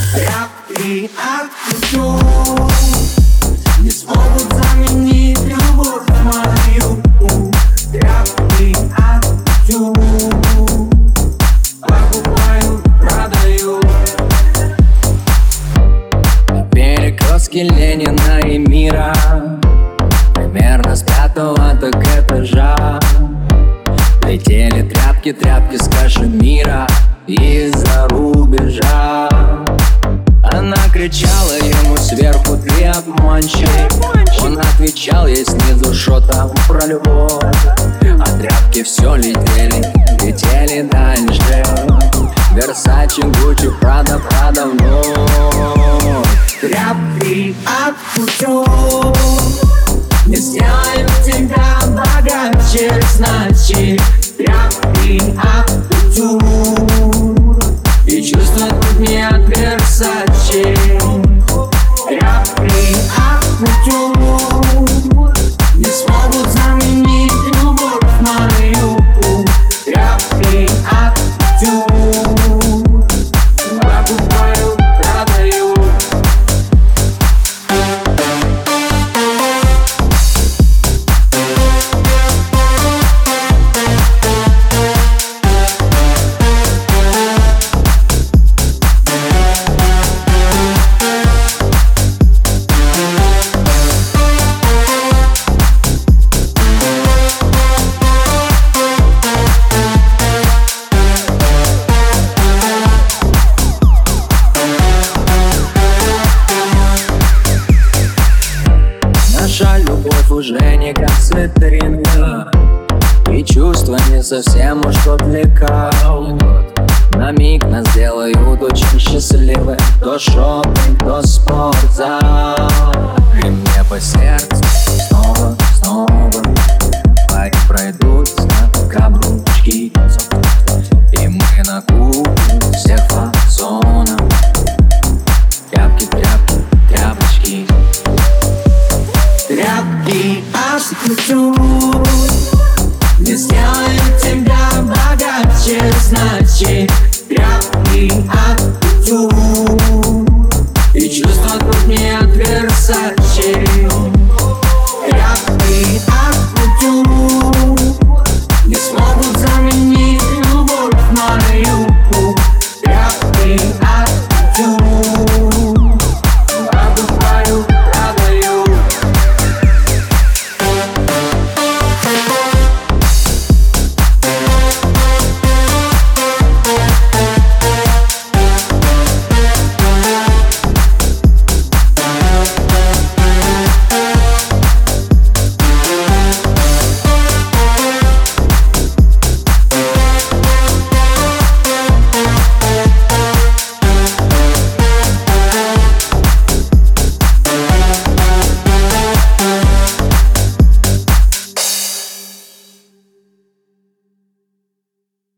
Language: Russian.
Тряпки от кутюр не смогут заменить любовь мою. Тряпки от кутюр покупаю, продаю. На перекрестке Ленина и Мира, примерно с 5-го так этажа, летели тряпки, тряпки с кашемира из-за рубежа. Она кричала ему сверху: ты обманщик. Он отвечал ей снизу: шо там про любовь? А тряпки все летели, летели дальше. Версачи, Гуччи, Прада, Прада вновь. Тряпки от кутюр не сделают тебя богаче, значит. Тряпки от кутюр и чувства тут не от Версачи. Тряпки от кутюр не смогут заменить любовь мою. Тряпки от кутюр покупаю, продаю. Наша любовь уже не как цитринка, и чувства не совсем уж отвлекают. На миг нас делают очень счастливы. То шопинг, то спортзал. И мне по сердцу снова, снова пари пройдутся каблучки, и мы накупим всех фасонов. Тряпки, тряпки, тряпочки. Тряпки от кутюр не сделают тебя богаче, значит. Тряпки от кутюр и чувства тут не от Версачи.